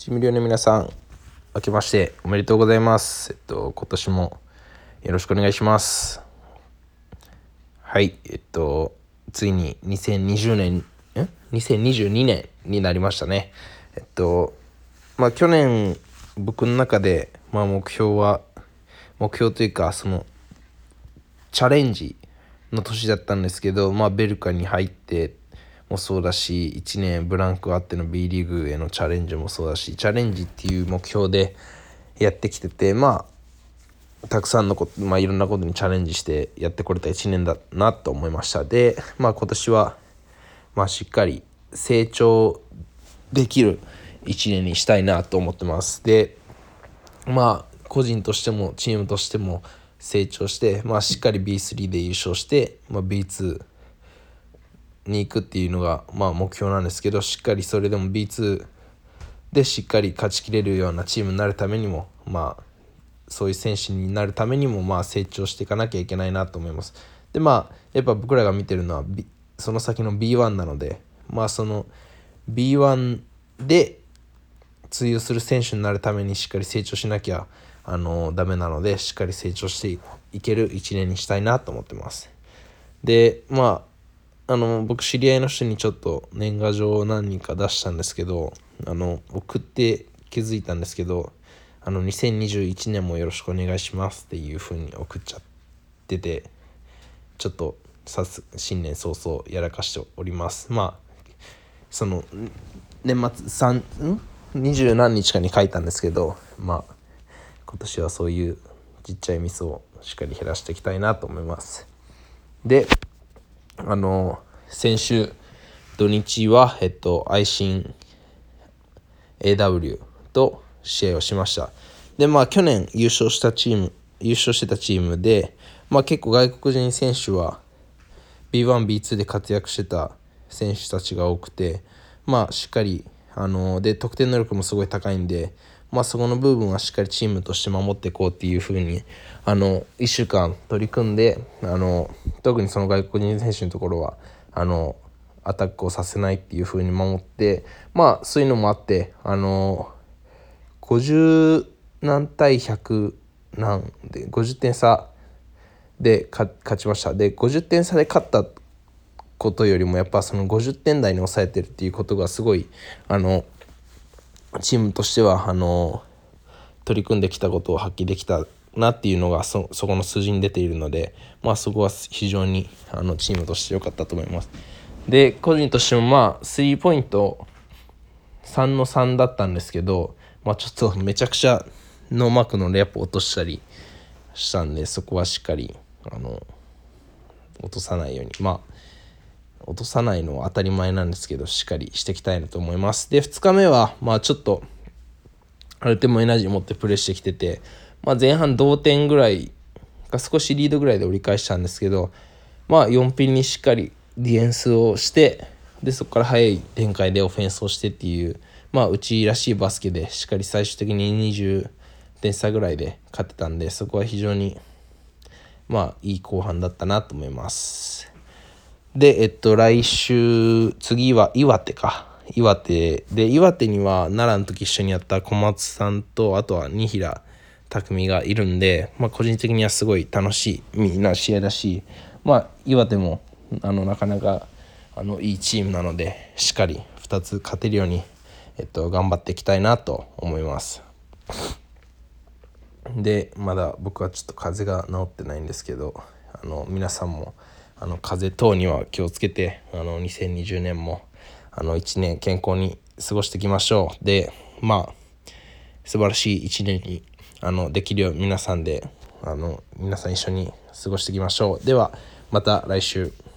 チーム寮の皆さん、明けましておめでとうございます。今年もよろしくお願いします。はい、ついに2022年になりましたね。去年僕の中で、目標というかそのチャレンジの年だったんですけど、ベルカに入ってもそうだし、1年ブランクあっての B リーグへのチャレンジもそうだし、チャレンジっていう目標でやってきてて、たくさんのこと、いろんなことにチャレンジしてやってこれた1年だなと思いました。で、今年はしっかり成長できる1年にしたいなと思ってます。で、個人としてもチームとしても成長して、しっかり B3 で優勝して、B2 に行くっていうのが目標なんですけど、しっかりそれでも B2 でしっかり勝ちきれるようなチームになるためにも、そういう選手になるためにも成長していかなきゃいけないなと思います。でやっぱ僕らが見てるのは、その先の B1 なので、その B1 で通用する選手になるためにしっかり成長しなきゃダメなので、しっかり成長していける1年にしたいなと思ってます。で僕知り合いの人にちょっと年賀状を何人か出したんですけど、送って気づいたんですけど、2021年もよろしくお願いしますっていう風に送っちゃってて、ちょっと新年早々やらかしております。その年末20何日かに書いたんですけど、今年はそういうちっちゃいミスをしっかり減らしていきたいなと思います。で、先週土日は愛心 AW と試合をしました。で去年優勝してたチームで、結構外国人選手は B1、B2 で活躍してた選手たちが多くて、しっかりで得点能力もすごい高いんで、そこの部分はしっかりチームとして守っていこうっていう風に1週間取り組んで、特にその外国人選手のところはアタックをさせないっていう風に守って、そういうのもあって50何対100何で50点差で勝ちました。で50点差で勝ったことよりもやっぱその50点台に抑えてるっていうことがすごいチームとしては取り組んできたことを発揮できたなっていうのがそこの数字に出ているので、そこは非常にチームとして良かったと思います。で個人としてもスリーポイント3の3だったんですけど、ちょっとめちゃくちゃノーマークのレイアップ落としたりしたんで、そこはしっかり落とさないように、落とさないのは当たり前なんですけど、しっかりしていきたいなと思います。で2日目はちょっとある程度エナジー持ってプレーしてきてて、前半同点ぐらいか少しリードぐらいで折り返したんですけど、4ピンにしっかりディフェンスをして、でそこから速い展開でオフェンスをしてっていう、うちらしいバスケでしっかり最終的に20点差ぐらいで勝てたんで、そこは非常にいい後半だったなと思います。で来週次は岩手には奈良の時一緒にやった小松さんと、あとは二平匠がいるんで、個人的にはすごい楽しみな試合だし、岩手もなかなかいいチームなので、しっかり2つ勝てるように、頑張っていきたいなと思います。でまだ僕はちょっと風邪が治ってないんですけど、皆さんも風邪等には気をつけて、2020年も1年健康に過ごしていきましょう。で素晴らしい1年にできるよう皆さん一緒に過ごしていきましょう。ではまた来週。